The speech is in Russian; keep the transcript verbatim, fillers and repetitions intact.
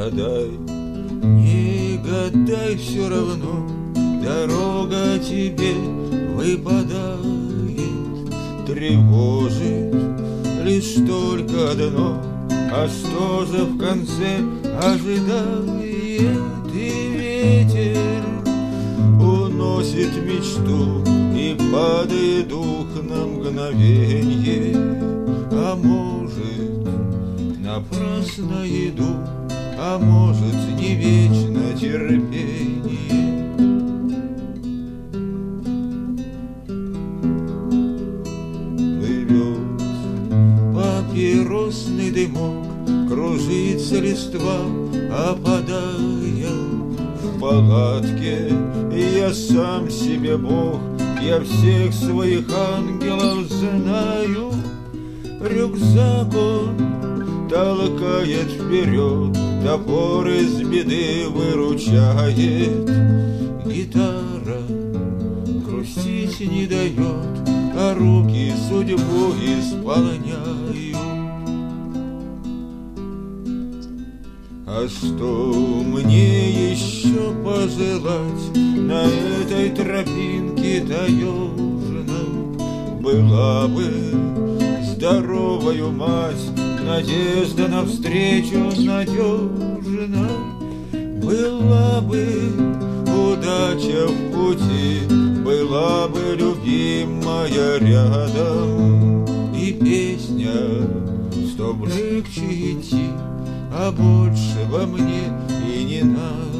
гадай, не гадай, все равно дорога тебе выпадает. Тревожит лишь только одно, а что же в конце ожидает? И ветер уносит мечту, и падает дух на мгновенье. А может, напрасно иду, а может, не вечно терпенье. Плывет папиросный дымок, кружится листва, опадая в палатке. Я сам себе Бог, я всех своих ангелов знаю. Рюкзак он толкает вперед, топор из беды выручает. Гитара грустить не дает, а руки судьбу исполняют. А что мне еще пожелать на этой тропинке таежной? Была бы здоровою мать, надежда навстречу надежна. Была бы удача в пути, была бы любимая рядом. И песня, чтоб легче идти, а больше во мне и не надо.